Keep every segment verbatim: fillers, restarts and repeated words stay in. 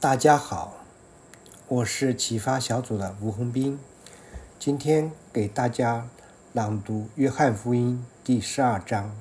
大家好，我是启发小组的吴宏斌，今天给大家朗读约翰福音第十二章。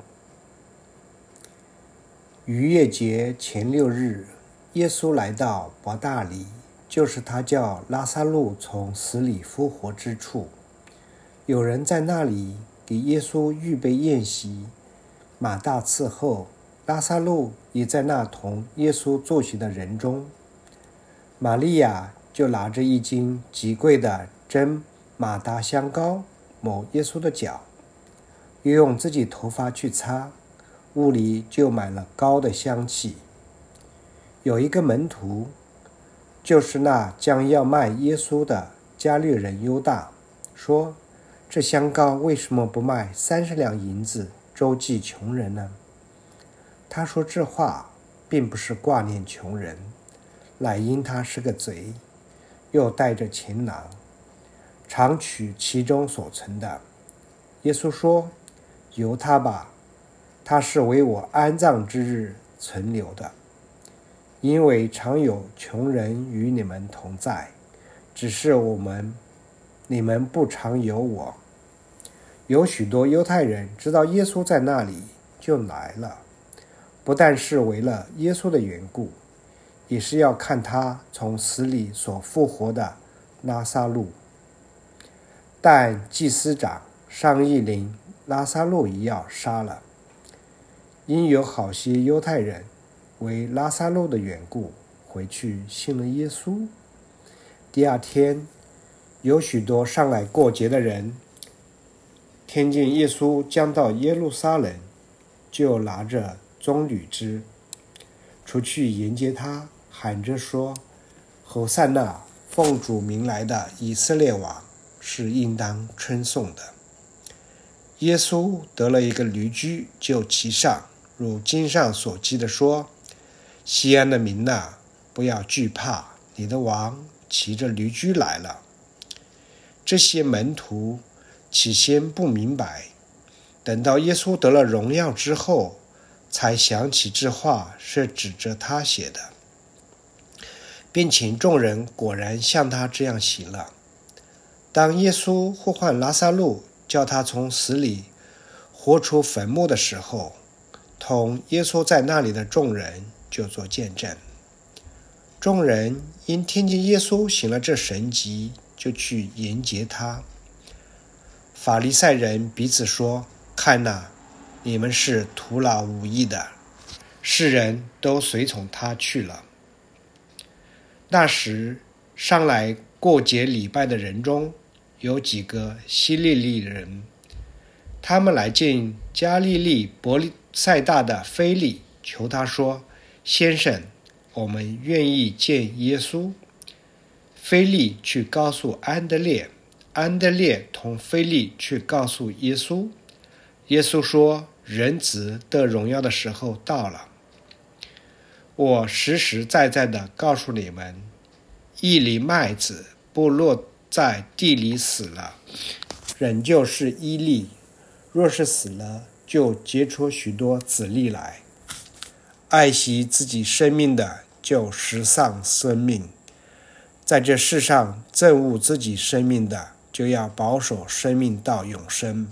逾越节前六日，耶稣来到伯大尼，就是他叫拉撒路从死里复活之处。有人在那里给耶稣预备宴席，马大伺候，拉撒路也在那同耶稣坐席的人中。玛利亚就拿着一斤极贵的真马达香膏抹耶稣的脚，又用自己头发去擦，屋里就满了膏的香气。有一个门徒，就是那将要卖耶稣的加略人犹大，说：这香膏为什么不卖三十两银子周济穷人呢？他说这话并不是挂念穷人，乃因他是个贼，又带着钱囊，常取其中所存的。耶稣说：由他吧，他是为我安葬之日存留的。因为常有穷人与你们同在，只是我们你们不常有我。有许多犹太人知道耶稣在那里，就来了，不但是为了耶稣的缘故，也是要看他从死里所复活的拉撒路。但祭司长商议令拉撒路也要杀了，因有好些犹太人为拉撒路的缘故回去信了耶稣。第二天，有许多上来过节的人，听见耶稣将到耶路撒冷，就拿着棕榈枝出去迎接他，喊着说：侯赛那，奉主名来的以色列王，是应当称颂的。耶稣得了一个驴驹，就骑上，如经上所记的说：西安的民哪，不要惧怕，你的王骑着驴驹来了。这些门徒起先不明白，等到耶稣得了荣耀之后，才想起这话是指着他写的，并请众人果然像他这样行了。当耶稣呼唤拉撒路，叫他从死里活出坟墓的时候，同耶稣在那里的众人就做见证。众人因听见耶稣行了这神迹，就去迎接他。法利赛人彼此说：看哪，你们是徒劳无益的。世人都随从他去了。那时上来过节礼拜的人中，有几个希利利人，他们来见加利利伯赛大的腓利，求他说：先生，我们愿意见耶稣。腓利去告诉安德烈，安德烈同腓利去告诉耶稣。耶稣说：人子得荣耀的时候到了。我实实在在地告诉你们，一粒麦子不落在地里死了，仍旧是一粒；若是死了，就结出许多子粒来。爱惜自己生命的，就失丧生命；在这世上憎恶自己生命的，就要保守生命到永生。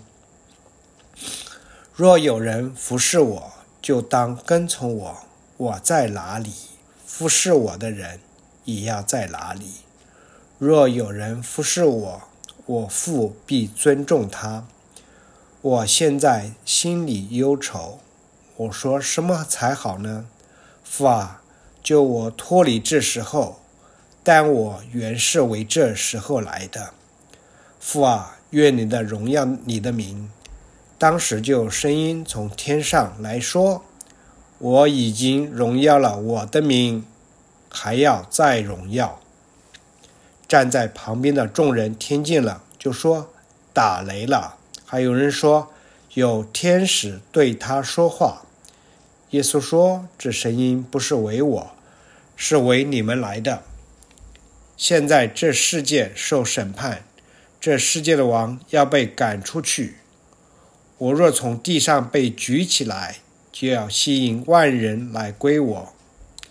若有人服侍我，就当跟从我，我在哪里，服侍我的人也要在哪里。若有人服侍我，我父必尊重他。我现在心里忧愁，我说什么才好呢？父啊，救我脱离这时候，但我原是为这时候来的。父啊，愿你的荣耀你的名。当时就有声音从天上来说：我已经荣耀了我的名，还要再荣耀。站在旁边的众人听见了，就说：打雷了。还有人说：有天使对他说话。耶稣说：这声音不是为我，是为你们来的。现在这世界受审判，这世界的王要被赶出去。我若从地上被举起来，就要吸引万人来归我。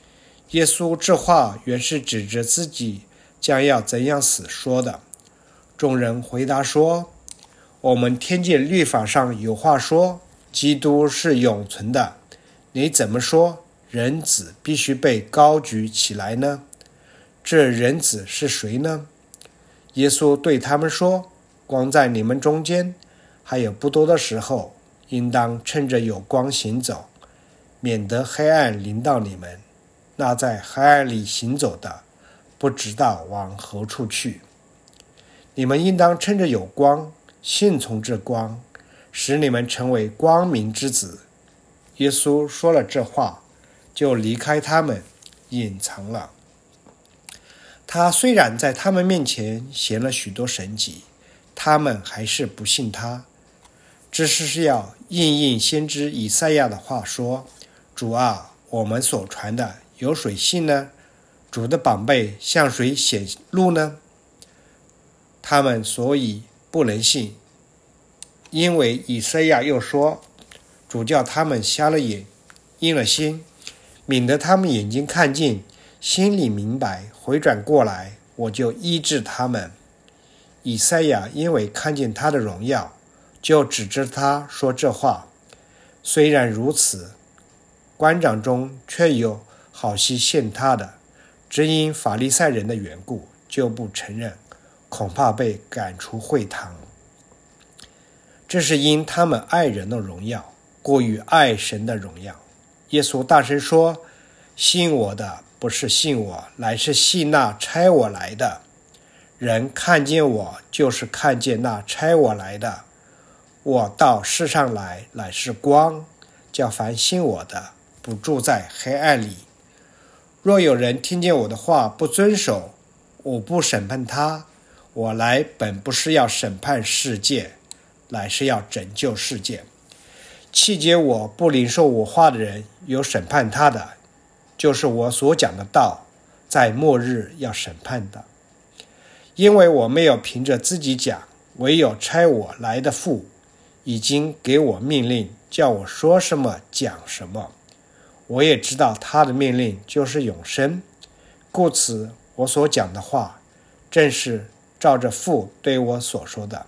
耶稣这话原是指着自己将要怎样死说的。众人回答说：我们听见律法上有话说，基督是永存的，你怎么说人子必须被高举起来呢？这人子是谁呢？耶稣对他们说：光在你们中间还有不多的时候，应当趁着有光行走，免得黑暗临到你们。那在黑暗里行走的，不知道往何处去。你们应当趁着有光，信从这光，使你们成为光明之子。耶稣说了这话，就离开他们，隐藏了。他虽然在他们面前行了许多神迹，他们还是不信他。这是要应验先知以赛亚的话说：主啊，我们所传的有谁信呢？主的宝贝向谁显露呢？他们所以不能信，因为以赛亚又说：主叫他们瞎了眼，硬了心，免得他们眼睛看见，心里明白，回转过来，我就医治他们。以赛亚因为看见他的荣耀，就指着他说这话。虽然如此，官长中却有好些信他的，只因法利赛人的缘故，就不承认，恐怕被赶出会堂。这是因他们爱人的荣耀过于爱神的荣耀。耶稣大声说：信我的不是信我，乃是信那差我来的。人看见我，就是看见那差我来的。我到世上来，乃是光，叫凡信我的，不住在黑暗里。若有人听见我的话不遵守，我不审判他。我来本不是要审判世界，乃是要拯救世界。弃绝我不领受我话的人，有审判他的，就是我所讲的道，在末日要审判的。因为我没有凭着自己讲，唯有差我来的父已经给我命令，叫我说什么讲什么。我也知道他的命令就是永生，故此我所讲的话正是照着父对我所说的。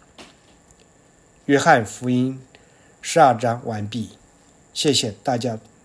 约翰福音十二章完毕，谢谢大家